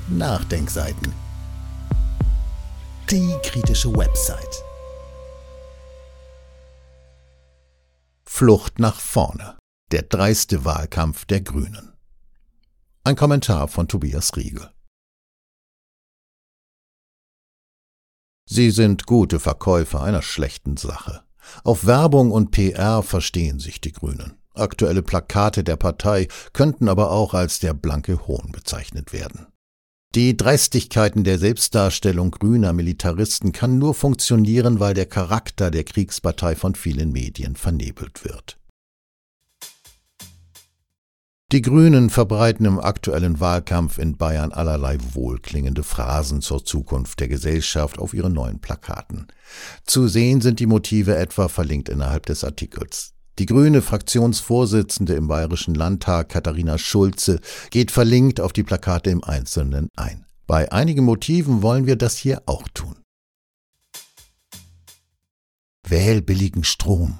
Nachdenkseiten. Die kritische Website. Flucht nach vorne. Der dreiste Wahlkampf der Grünen. Ein Kommentar von Tobias Riegel. Sie sind gute Verkäufer einer schlechten Sache. Auf Werbung und PR verstehen sich die Grünen. Aktuelle Plakate der Partei könnten aber auch als der blanke Hohn bezeichnet werden. Die Dreistigkeiten der Selbstdarstellung grüner Militaristen kann nur funktionieren, weil der Charakter der Kriegspartei von vielen Medien vernebelt wird. Die Grünen verbreiten im aktuellen Wahlkampf in Bayern allerlei wohlklingende Phrasen zur Zukunft der Gesellschaft auf ihren neuen Plakaten. Zu sehen sind die Motive etwa verlinkt innerhalb des Artikels. Die grüne Fraktionsvorsitzende im Bayerischen Landtag, Katharina Schulze, geht verlinkt auf die Plakate im Einzelnen ein. Bei einigen Motiven wollen wir das hier auch tun. Wähl billigen Strom.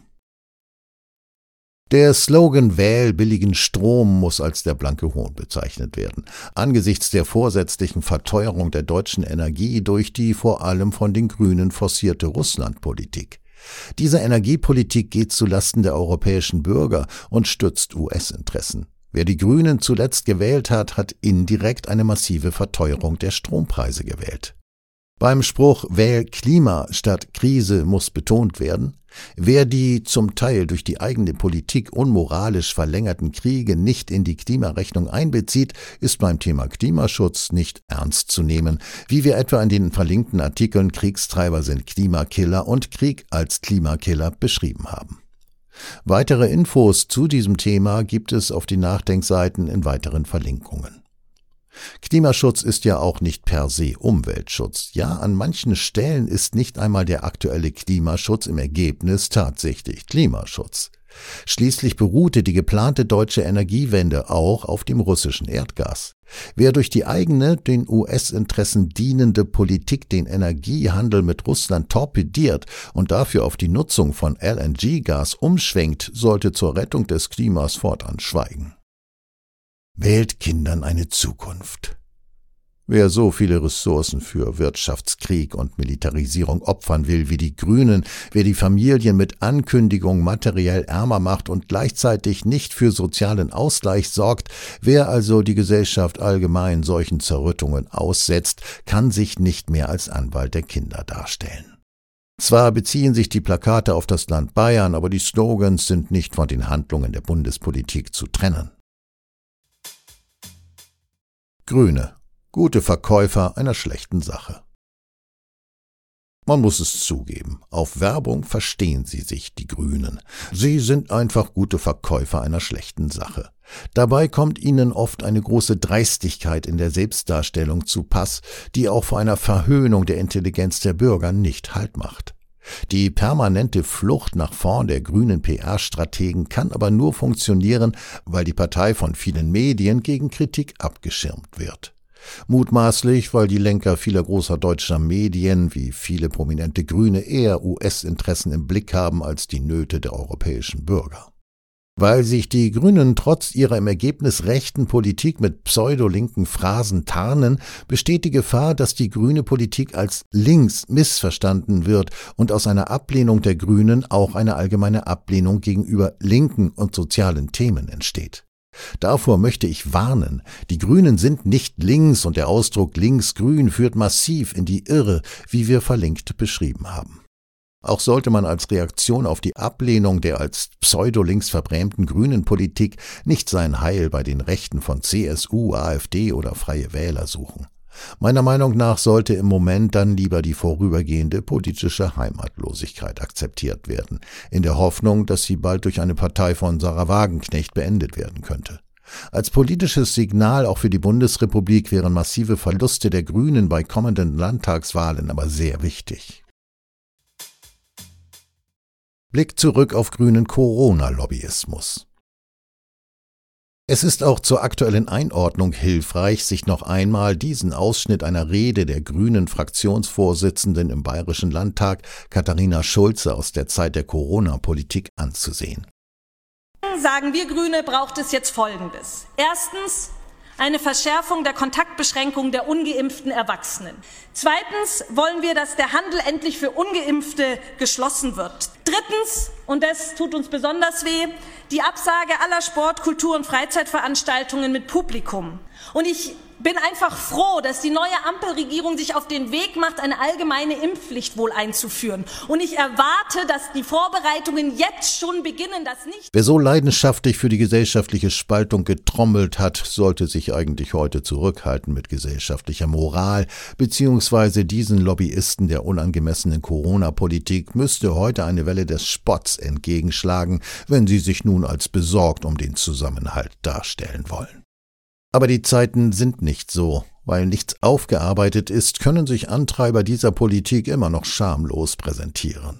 Der Slogan »Wähl billigen Strom« muss als der blanke Hohn bezeichnet werden, angesichts der vorsätzlichen Verteuerung der deutschen Energie durch die vor allem von den Grünen forcierte Russlandpolitik. Diese Energiepolitik geht zulasten der europäischen Bürger und stützt US-Interessen. Wer die Grünen zuletzt gewählt hat, hat indirekt eine massive Verteuerung der Strompreise gewählt. Beim Spruch »Wähl Klima statt Krise« muss betont werden, wer die zum Teil durch die eigene Politik unmoralisch verlängerten Kriege nicht in die Klimarechnung einbezieht, ist beim Thema Klimaschutz nicht ernst zu nehmen, wie wir etwa in den verlinkten Artikeln »Kriegstreiber sind Klimakiller« und »Krieg als Klimakiller« beschrieben haben. Weitere Infos zu diesem Thema gibt es auf den Nachdenkseiten in weiteren Verlinkungen. Klimaschutz ist ja auch nicht per se Umweltschutz. Ja, an manchen Stellen ist nicht einmal der aktuelle Klimaschutz im Ergebnis tatsächlich Klimaschutz. Schließlich beruhte die geplante deutsche Energiewende auch auf dem russischen Erdgas. Wer durch die eigene, den US-Interessen dienende Politik den Energiehandel mit Russland torpediert und dafür auf die Nutzung von LNG-Gas umschwenkt, sollte zur Rettung des Klimas fortan schweigen. Wählt Kindern eine Zukunft. Wer so viele Ressourcen für Wirtschaftskrieg und Militarisierung opfern will wie die Grünen, wer die Familien mit Ankündigung materiell ärmer macht und gleichzeitig nicht für sozialen Ausgleich sorgt, wer also die Gesellschaft allgemein solchen Zerrüttungen aussetzt, kann sich nicht mehr als Anwalt der Kinder darstellen. Zwar beziehen sich die Plakate auf das Land Bayern, aber die Slogans sind nicht von den Handlungen der Bundespolitik zu trennen. Grüne. Gute Verkäufer einer schlechten Sache. Man muss es zugeben, auf Werbung verstehen sie sich, die Grünen. Sie sind einfach gute Verkäufer einer schlechten Sache. Dabei kommt ihnen oft eine große Dreistigkeit in der Selbstdarstellung zu Pass, die auch vor einer Verhöhnung der Intelligenz der Bürger nicht Halt macht. Die permanente Flucht nach vorn der grünen PR-Strategen kann aber nur funktionieren, weil die Partei von vielen Medien gegen Kritik abgeschirmt wird. Mutmaßlich, weil die Lenker vieler großer deutscher Medien wie viele prominente Grüne eher US-Interessen im Blick haben als die Nöte der europäischen Bürger. Weil sich die Grünen trotz ihrer im Ergebnis rechten Politik mit pseudolinken Phrasen tarnen, besteht die Gefahr, dass die grüne Politik als links missverstanden wird und aus einer Ablehnung der Grünen auch eine allgemeine Ablehnung gegenüber linken und sozialen Themen entsteht. Davor möchte ich warnen, die Grünen sind nicht links und der Ausdruck linksgrün führt massiv in die Irre, wie wir verlinkt beschrieben haben. Auch sollte man als Reaktion auf die Ablehnung der als pseudolinks verbrämten grünen Politik nicht sein Heil bei den Rechten von CSU, AfD oder Freie Wähler suchen. Meiner Meinung nach sollte im Moment dann lieber die vorübergehende politische Heimatlosigkeit akzeptiert werden, in der Hoffnung, dass sie bald durch eine Partei von Sarah Wagenknecht beendet werden könnte. Als politisches Signal auch für die Bundesrepublik wären massive Verluste der Grünen bei kommenden Landtagswahlen aber sehr wichtig. Blick zurück auf grünen Corona-Lobbyismus. Es ist auch zur aktuellen Einordnung hilfreich, sich noch einmal diesen Ausschnitt einer Rede der grünen Fraktionsvorsitzenden im Bayerischen Landtag, Katharina Schulze, aus der Zeit der Corona-Politik anzusehen. Sagen wir Grüne, braucht es jetzt Folgendes. Erstens eine Verschärfung der Kontaktbeschränkung der ungeimpften Erwachsenen. Zweitens wollen wir, dass der Handel endlich für Ungeimpfte geschlossen wird. Drittens, und das tut uns besonders weh, die Absage aller Sport-, Kultur- und Freizeitveranstaltungen mit Publikum. Und ich bin einfach froh, dass die neue Ampelregierung sich auf den Weg macht, eine allgemeine Impfpflicht wohl einzuführen. Und ich erwarte, dass die Vorbereitungen jetzt schon beginnen, dass nicht... Wer so leidenschaftlich für die gesellschaftliche Spaltung getrommelt hat, sollte sich eigentlich heute zurückhalten mit gesellschaftlicher Moral, beziehungsweise diesen Lobbyisten der unangemessenen Corona-Politik müsste heute eine Welle des Spotts entgegenschlagen, wenn sie sich nun als besorgt um den Zusammenhalt darstellen wollen. Aber die Zeiten sind nicht so. Weil nichts aufgearbeitet ist, können sich Antreiber dieser Politik immer noch schamlos präsentieren.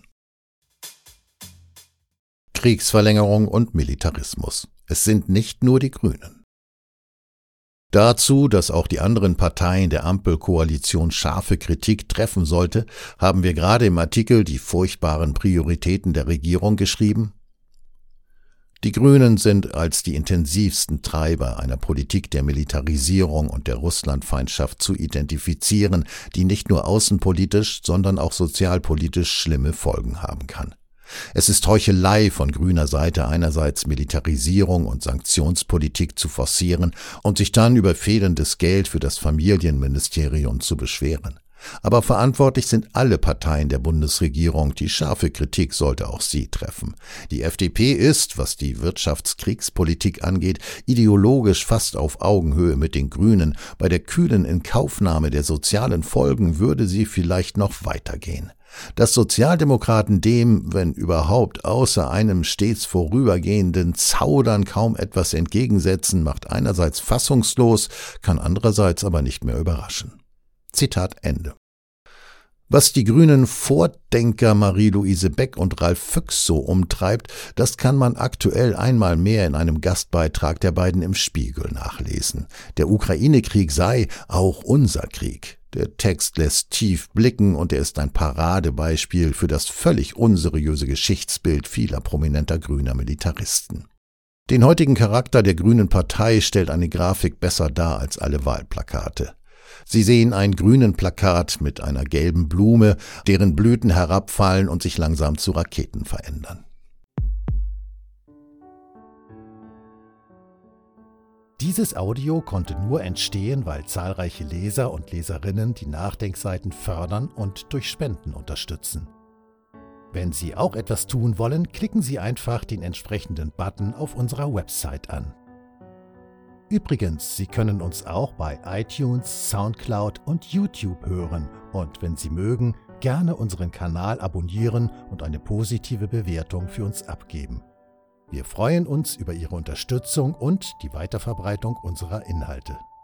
Kriegsverlängerung und Militarismus. Es sind nicht nur die Grünen. Dazu, dass auch die anderen Parteien der Ampelkoalition scharfe Kritik treffen sollte, haben wir gerade im Artikel die furchtbaren Prioritäten der Regierung geschrieben. Die Grünen sind als die intensivsten Treiber einer Politik der Militarisierung und der Russlandfeindschaft zu identifizieren, die nicht nur außenpolitisch, sondern auch sozialpolitisch schlimme Folgen haben kann. Es ist Heuchelei von grüner Seite einerseits Militarisierung und Sanktionspolitik zu forcieren und sich dann über fehlendes Geld für das Familienministerium zu beschweren. Aber verantwortlich sind alle Parteien der Bundesregierung, die scharfe Kritik sollte auch sie treffen. Die FDP ist, was die Wirtschaftskriegspolitik angeht, ideologisch fast auf Augenhöhe mit den Grünen. Bei der kühlen Inkaufnahme der sozialen Folgen würde sie vielleicht noch weitergehen. Dass Sozialdemokraten dem, wenn überhaupt, außer einem stets vorübergehenden Zaudern kaum etwas entgegensetzen, macht einerseits fassungslos, kann andererseits aber nicht mehr überraschen. Zitat Ende. Was die grünen Vordenker Marie-Louise Beck und Ralf Füchs so umtreibt, das kann man aktuell einmal mehr in einem Gastbeitrag der beiden im Spiegel nachlesen. Der Ukraine-Krieg sei auch unser Krieg. Der Text lässt tief blicken und er ist ein Paradebeispiel für das völlig unseriöse Geschichtsbild vieler prominenter grüner Militaristen. Den heutigen Charakter der Grünen Partei stellt eine Grafik besser dar als alle Wahlplakate. Sie sehen ein grünen Plakat mit einer gelben Blume, deren Blüten herabfallen und sich langsam zu Raketen verändern. Dieses Audio konnte nur entstehen, weil zahlreiche Leser und Leserinnen die Nachdenkseiten fördern und durch Spenden unterstützen. Wenn Sie auch etwas tun wollen, klicken Sie einfach den entsprechenden Button auf unserer Website an. Übrigens, Sie können uns auch bei iTunes, Soundcloud und YouTube hören und, wenn Sie mögen, gerne unseren Kanal abonnieren und eine positive Bewertung für uns abgeben. Wir freuen uns über Ihre Unterstützung und die Weiterverbreitung unserer Inhalte.